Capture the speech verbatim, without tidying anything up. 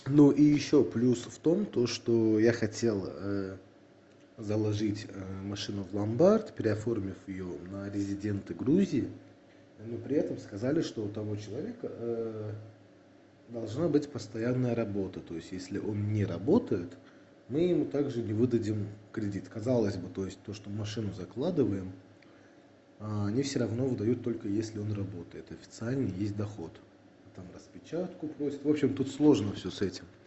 Ну и еще плюс в том, то, что я хотел э, заложить э, машину в ломбард, переоформив ее на резидента Грузии, но при этом сказали, что у того человека э, должна быть постоянная работа. То есть, если он не работает, мы ему также не выдадим кредит. Казалось бы, то есть то, что машину закладываем, а, они все равно выдают только если он работает. Официально есть доход. Там распечатку просят. В общем, тут сложно все с этим.